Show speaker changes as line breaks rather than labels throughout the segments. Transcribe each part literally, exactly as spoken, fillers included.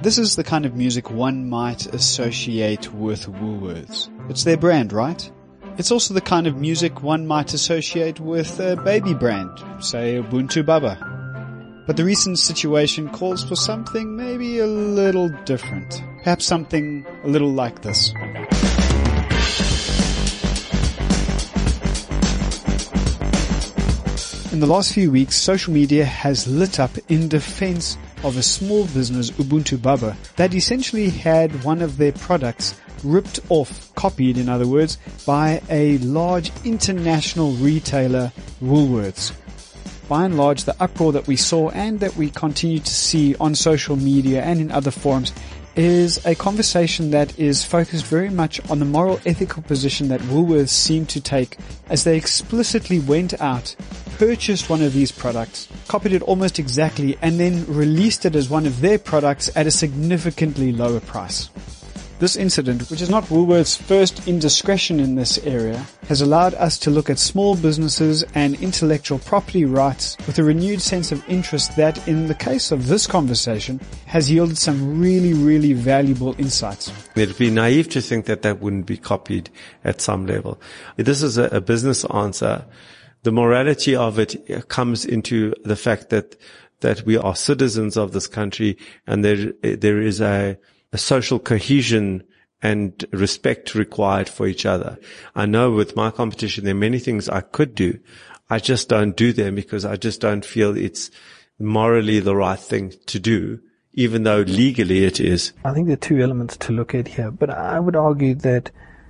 This is the kind of music one might associate with Woolworths. It's their brand, right? It's also the kind of music one might associate with a baby brand, say Ubuntu Baba. But the recent situation calls for something maybe a little different. Perhaps something a little like this. In the last few weeks, social media has lit up in defense of a small business, Ubuntu Baba, that essentially had one of their products ripped off, copied in other words, by a large international retailer, Woolworths. By and large, the uproar that we saw and that we continue to see on social media and in other forums is a conversation that is focused very much on the moral, ethical position that Woolworths seemed to take as they explicitly went out, purchased one of these products, copied it almost exactly, and then released it as one of their products at a significantly lower price. This incident, which is not Woolworths' first indiscretion in this area, has allowed us to look at small businesses and intellectual property rights with a renewed sense of interest that, in the case of this conversation, has yielded some really, really valuable insights.
It'd be naive to think that that wouldn't be copied at some level. This is a, a business answer. The morality of it comes into the fact that that we are citizens of this country, and there there is a a social cohesion and respect required for each other. I know with my competition there are many things I could do. I just don't do them because I just don't feel it's morally the right thing to do, even though legally it is.
I think there are two elements to look at here, but I would argue that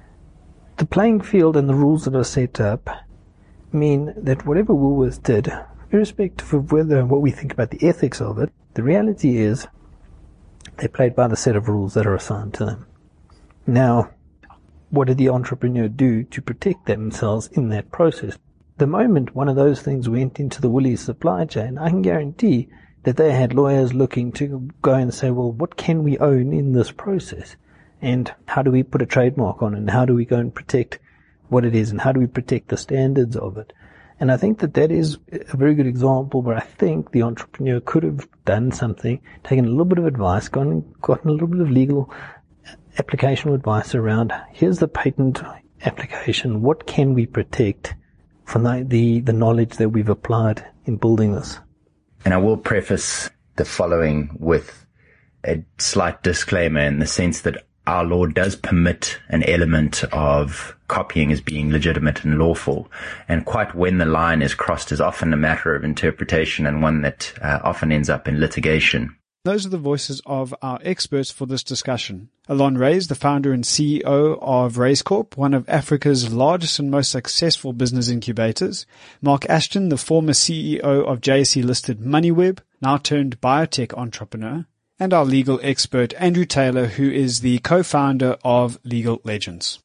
the playing field and the rules that are set up mean that whatever Woolworths did, irrespective of whether what we think about the ethics of it, the reality is they played by the set of rules that are assigned to them. Now, what did the entrepreneur do to protect themselves in that process? The moment one of those things went into the Woolies supply chain, I can guarantee that they had lawyers looking to go and say, well, what can we own in this process? And how do we put a trademark on it? And how do we go and protect what it is? And how do we protect the standards of it? And I think that that is a very good example where I think the entrepreneur could have done something, taken a little bit of advice, gone, gotten a little bit of legal application advice around, here's the patent application, what can we protect from the, the, the knowledge that we've applied in building this?
And I will preface the following with a slight disclaimer in the sense that our law does permit an element of copying as being legitimate and lawful. And quite when the line is crossed is often a matter of interpretation and one that uh, often ends up in litigation.
Those are the voices of our experts for this discussion. Alon Reyes, the founder and C E O of Reyes Corp, one of Africa's largest and most successful business incubators. Mark Ashton, the former C E O of J S E-listed MoneyWeb, now turned biotech entrepreneur. And our legal expert, Andrew Taylor, who is the co-founder of Legal Legends.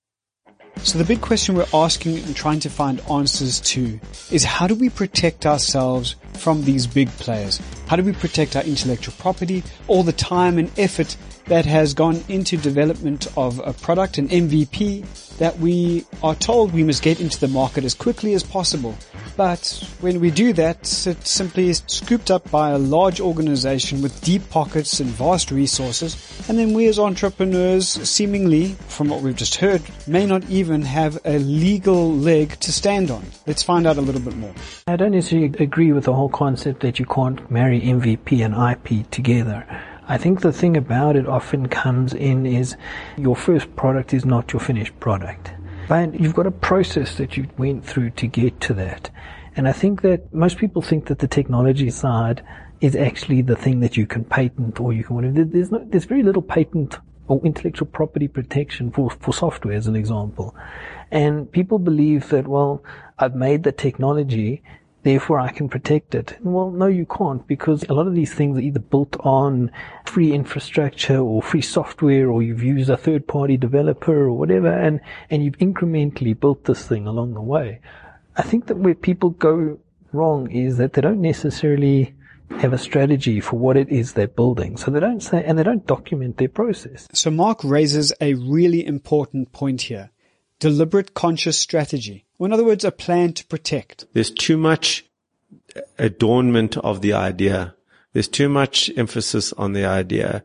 So the big question we're asking and trying to find answers to is, how do we protect ourselves from these big players? How do we protect our intellectual property, all the time and effort that has gone into development of a product, an M V P, that we are told we must get into the market as quickly as possible. But when we do that, it simply is scooped up by a large organization with deep pockets and vast resources, and then we as entrepreneurs, seemingly, from what we've just heard, may not even have a legal leg to stand on. Let's find out a little bit more.
I don't necessarily agree with the whole concept that you can't marry M V P and I P together. I think the thing about it often comes in is your first product is not your finished product. But you've got a process that you went through to get to that. And I think that most people think that the technology side is actually the thing that you can patent or you can whatever. There's no, there's very little patent or intellectual property protection for, for software as an example. And people believe that, well, I've made the technology, therefore I can protect it. Well, no, you can't, because a lot of these things are either built on free infrastructure or free software, or you've used a third-party developer or whatever, and, and you've incrementally built this thing along the way. I think that where people go wrong is that they don't necessarily have a strategy for what it is they're building. So they don't say, and they don't document their process.
So Mark raises a really important point here. Deliberate, conscious strategy. Or in other words, a plan to protect.
There's too much adornment of the idea. There's too much emphasis on the idea.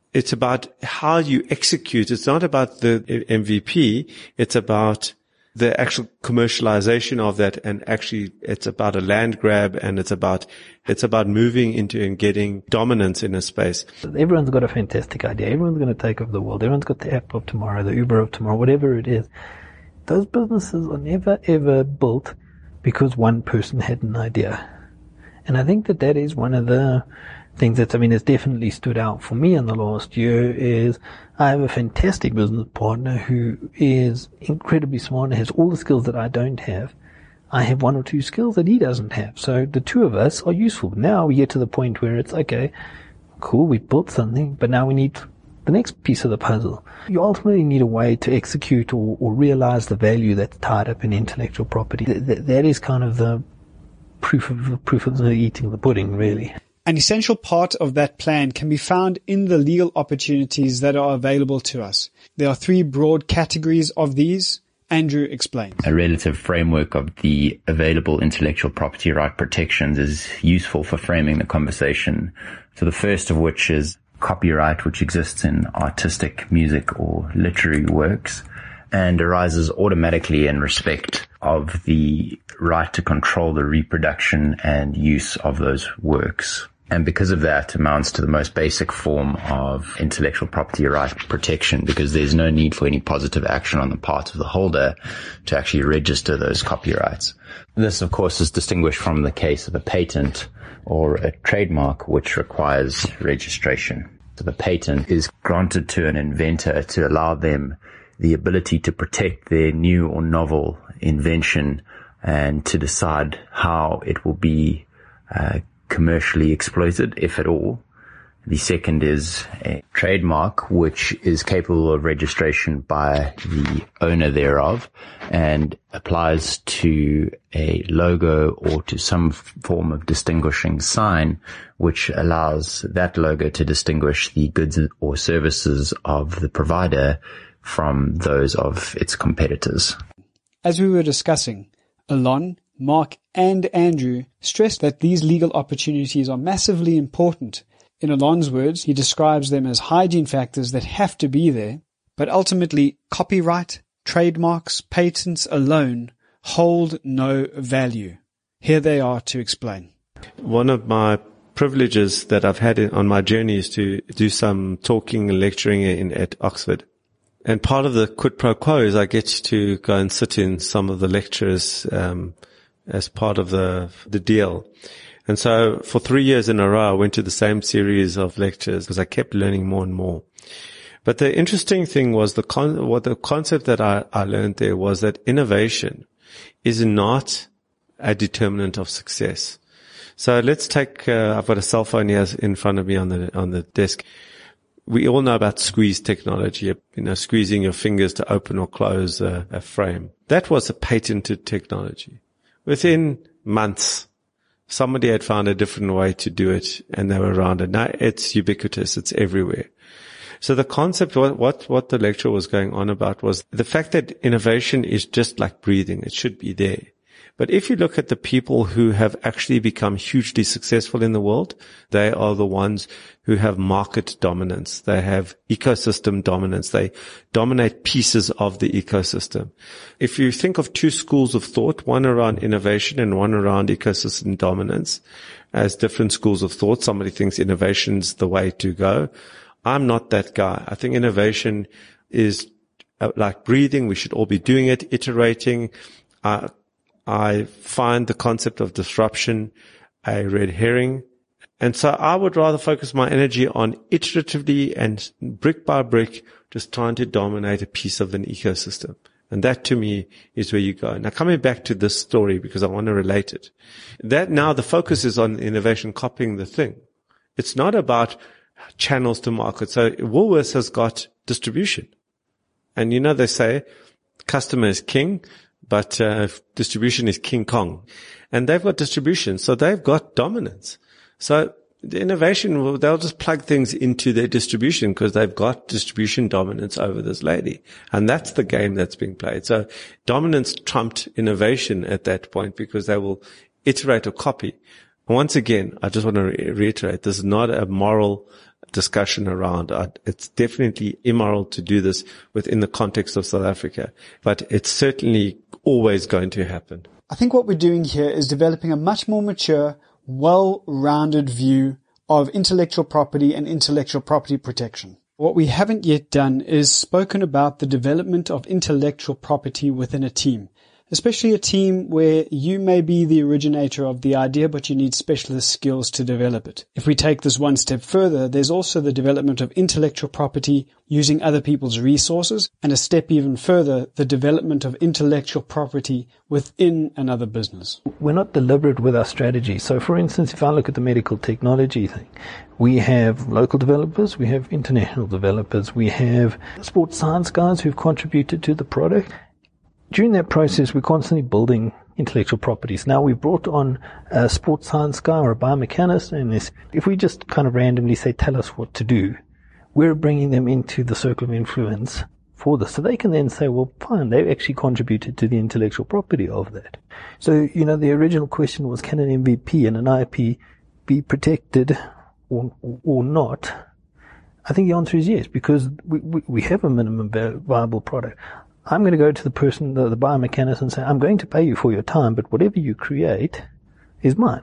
it's about how you execute. It's not about the M V P. It's about the actual commercialization of that. And actually it's about a land grab, and it's about, it's about moving into and getting dominance in a space.
Everyone's got a fantastic idea. Everyone's going to take over the world. Everyone's got the app of tomorrow, the Uber of tomorrow, whatever it is. Those businesses are never ever built because one person had an idea. And I think that that is one of the things that, I mean, has definitely stood out for me in the last year is I have a fantastic business partner who is incredibly smart and has all the skills that I don't have. I have one or two skills that he doesn't have. So the two of us are useful. Now we get to the point where it's, okay, cool, we built something, but now we need the next piece of the puzzle. You ultimately need a way to execute or, or realize the value that's tied up in intellectual property. Th- th- that is kind of the proof of the proof of the eating of the pudding, really.
An essential part of that plan can be found in the legal opportunities that are available to us. There are three broad categories of these. Andrew explains.
A relative framework of the available intellectual property right protections is useful for framing the conversation. So the first of which is copyright, which exists in artistic, music, or literary works, and arises automatically in respect of the right to control the reproduction and use of those works. And because of that, amounts to the most basic form of intellectual property right protection, because there's no need for any positive action on the part of the holder to actually register those copyrights. This, of course, is distinguished from the case of a patent or a trademark, which requires registration. So the patent is granted to an inventor to allow them the ability to protect their new or novel invention and to decide how it will be uh, commercially exploited, if at all. The second is a trademark, which is capable of registration by the owner thereof and applies to a logo or to some form of distinguishing sign, which allows that logo to distinguish the goods or services of the provider from those of its competitors.
As we were discussing, Alon, Mark, and Andrew stressed that these legal opportunities are massively important. In Alon's words, he describes them as hygiene factors that have to be there, but ultimately copyright, trademarks, patents alone hold no value. Here they are to explain.
One of my privileges that I've had on my journey is to do some talking and lecturing in, at Oxford. And part of the quid pro quo is I get to go and sit in some of the lectures um, as part of the the deal. And so for three years in a row, I went to the same series of lectures because I kept learning more and more. But the interesting thing was the con- what the concept that I, I learned there was that innovation is not a determinant of success. So let's take, uh, I've got a cell phone here in front of me on the, on the desk. We all know about squeeze technology, you know, squeezing your fingers to open or close a, a frame. That was a patented technology. Within months, somebody had found a different way to do it and they were around it. Now it's ubiquitous. It's everywhere. So the concept, what, what, what the lecture was going on about was the fact that innovation is just like breathing. It should be there. But if you look at the people who have actually become hugely successful in the world, they are the ones who have market dominance. They have ecosystem dominance. They dominate pieces of the ecosystem. If you think of two schools of thought, one around innovation and one around ecosystem dominance, as different schools of thought, somebody thinks innovation's the way to go. I'm not that guy. I think innovation is like breathing. We should all be doing it, iterating. Uh, I find the concept of disruption a red herring. And so I would rather focus my energy on iteratively and brick by brick, just trying to dominate a piece of an ecosystem. And that to me is where you go. Now coming back to this story because I want to relate it. That now the focus is on innovation copying the thing. It's not about channels to market. So Woolworths has got distribution. And you know, they say customer is king, but uh, distribution is King Kong. And they've got distribution, so they've got dominance. So the innovation, they'll just plug things into their distribution because they've got distribution dominance over this lady. And that's the game that's being played. So dominance trumped innovation at that point because they will iterate or copy. Once again, I just want to re- reiterate, this is not a moral discussion around. Uh, it's definitely immoral to do this within the context of South Africa, but it's certainly always going to happen.
I think what we're doing here is developing a much more mature, well-rounded view of intellectual property and intellectual property protection. What we haven't yet done is spoken about the development of intellectual property within a team, especially a team where you may be the originator of the idea, but you need specialist skills to develop it. If we take this one step further, there's also the development of intellectual property using other people's resources, and a step even further, the development of intellectual property within another business.
We're not deliberate with our strategy. So, for instance, if I look at the medical technology thing, we have local developers, we have international developers, we have sports science guys who've contributed to the product. During that process, we're constantly building intellectual properties. Now, we've brought on a sports science guy or a biomechanist, and this, if we just kind of randomly say, tell us what to do, we're bringing them into the circle of influence for this. So they can then say, well, fine, they've actually contributed to the intellectual property of that. So, you know, the original question was, can an M V P and an I P be protected or, or not? I think the answer is yes, because we, we, we have a minimum viable product. I'm going to go to the person, the, the biomechanist, and say, I'm going to pay you for your time, but whatever you create is mine.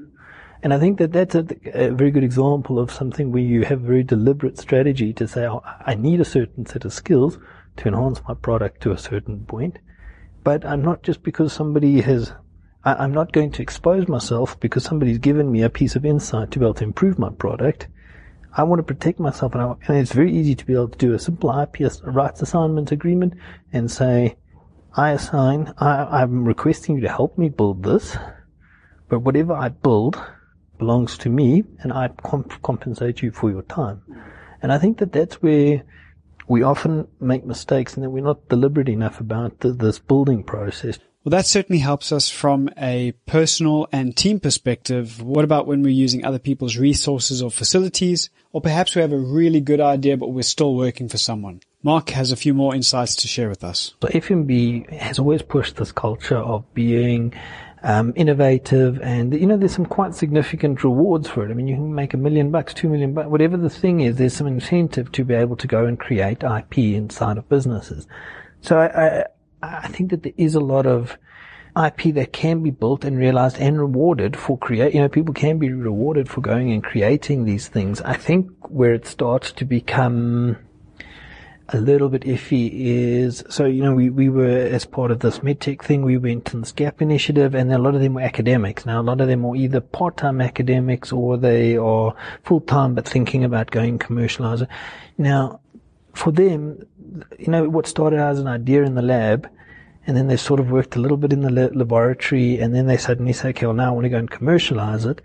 And I think that that's a, a very good example of something where you have a very deliberate strategy to say, oh, I need a certain set of skills to enhance my product to a certain point. But I'm not just because somebody has, I, I'm not going to expose myself because somebody's given me a piece of insight to be able to improve my product. I want to protect myself, and, I, and it's very easy to be able to do a simple I P rights assignment agreement and say, I assign, I, I'm requesting you to help me build this, but whatever I build belongs to me, and I comp- compensate you for your time. And I think that that's where we often make mistakes, and that we're not deliberate enough about the, this building process.
Well, that certainly helps us from a personal and team perspective. What about when we're using other people's resources or facilities? Or perhaps we have a really good idea, but we're still working for someone. Mark has a few more insights to share with us.
So F M B has always pushed this culture of being um, innovative, and, you know, there's some quite significant rewards for it. I mean, you can make a million bucks, two million bucks, whatever the thing is, there's some incentive to be able to go and create I P inside of businesses. So I, I I think that there is a lot of I P that can be built and realized and rewarded for create, you know, people can be rewarded for going and creating these things. I think where it starts to become a little bit iffy is, so, you know, we, we were, as part of this MedTech thing, we went to this GAP initiative, and a lot of them were academics. Now, a lot of them are either part-time academics or they are full-time but thinking about going commercializer. Now, for them, you know, what started out as an idea in the lab, and then they sort of worked a little bit in the la- laboratory, and then they suddenly say, okay, well, now I want to go and commercialize it.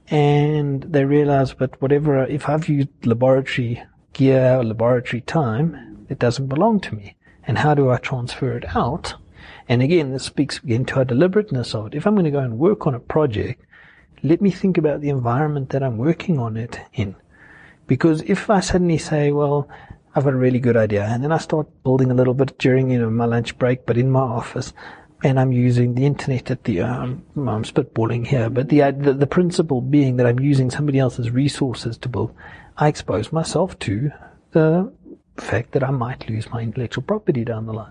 And they realize, but whatever, if I've used laboratory gear or laboratory time, it doesn't belong to me. And how do I transfer it out? And again, this speaks again to our deliberateness of it. If I'm going to go and work on a project, let me think about the environment that I'm working on it in. Because if I suddenly say, well, I've got a really good idea, and then I start building a little bit during, you know, my lunch break, but in my office, and I'm using the internet at the, um, I'm spitballing here, but the, the, the principle being that I'm using somebody else's resources to build, I expose myself to the fact that I might lose my intellectual property down the line.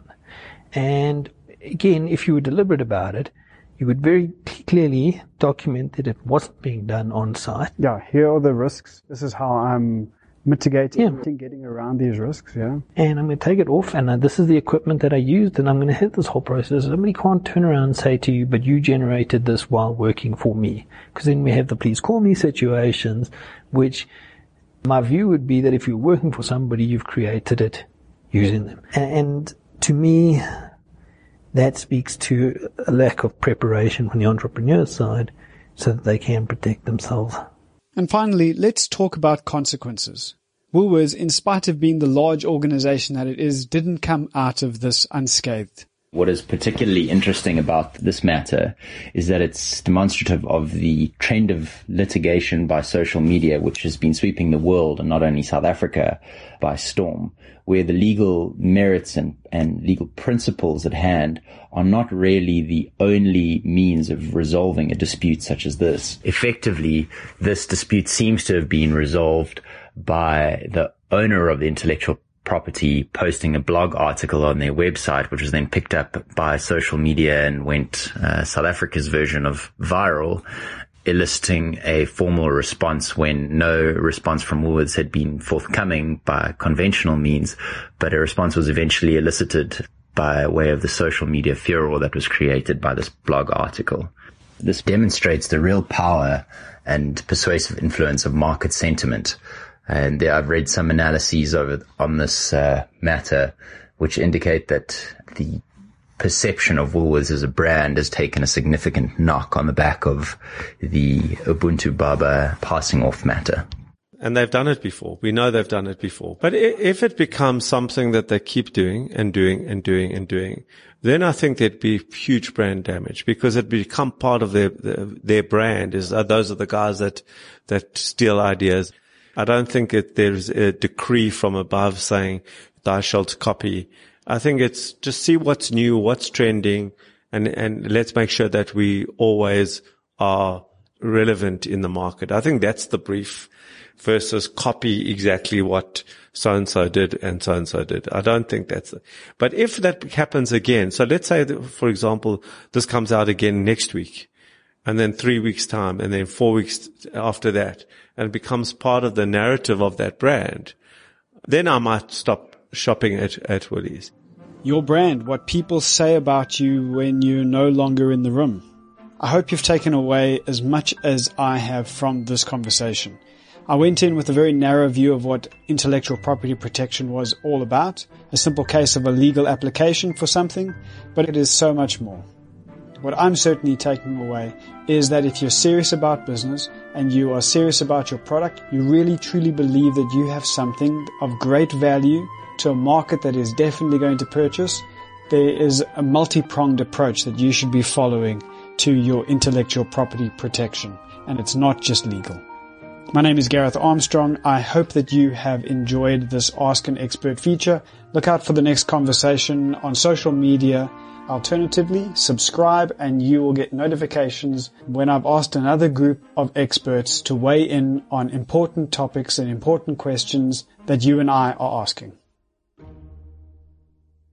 And again, if you were deliberate about it, you would very clearly document that it wasn't being done on site.
Yeah, here are the risks. This is how I'm mitigating,
yeah.
getting around these risks, yeah.
And I'm going to take it off, and uh, this is the equipment that I used, and I'm going to hit this whole process. Somebody can't turn around and say to you, but you generated this while working for me. Because then we have the please call me situations, which my view would be that if you're working for somebody, you've created it using them. And to me, that speaks to a lack of preparation from the entrepreneur side so that they can protect themselves.
And finally, let's talk about consequences. Woolworths, in spite of being the large organization that it is, didn't come out of this unscathed.
What is particularly interesting about this matter is that it's demonstrative of the trend of litigation by social media, which has been sweeping the world and not only South Africa by storm, where the legal merits and, and legal principles at hand are not really the only means of resolving a dispute such as this. Effectively, this dispute seems to have been resolved by the owner of the intellectual property posting a blog article on their website, which was then picked up by social media and went uh, South Africa's version of viral, eliciting a formal response when no response from Woolworths had been forthcoming by conventional means, but a response was eventually elicited by way of the social media furor that was created by this blog article. This demonstrates the real power and persuasive influence of market sentiment. And there I've read some analyses over on this uh, matter, which indicate that the perception of Woolworths as a brand has taken a significant knock on the back of the Ubuntu Baba passing off matter.
And they've done it before. We know they've done it before. But if it becomes something that they keep doing and doing and doing and doing, then I think there'd be huge brand damage, because it become part of their their brand. Is uh, those are the guys that that steal ideas. I don't think it, there's a decree from above saying thou shalt copy. I think it's just see what's new, what's trending, and, and let's make sure that we always are relevant in the market. I think that's the brief, versus copy exactly what so-and-so did and so-and-so did. I don't think that's it. But if that happens again, so let's say that, for example, this comes out again next week, and then three weeks time, and then four weeks after that, and becomes part of the narrative of that brand, then I might stop shopping at, at Woolies.
Your brand, what people say about you when you're no longer in the room. I hope you've taken away as much as I have from this conversation. I went in with a very narrow view of what intellectual property protection was all about, a simple case of a legal application for something, but it is so much more. What I'm certainly taking away is that if you're serious about business and you are serious about your product, you really truly believe that you have something of great value to a market that is definitely going to purchase, there is a multi-pronged approach that you should be following to your intellectual property protection. And it's not just legal. My name is Gareth Armstrong. I hope that you have enjoyed this Ask an Expert feature. Look out for the next conversation on social media. Alternatively, subscribe and you will get notifications when I've asked another group of experts to weigh in on important topics and important questions that you and I are asking.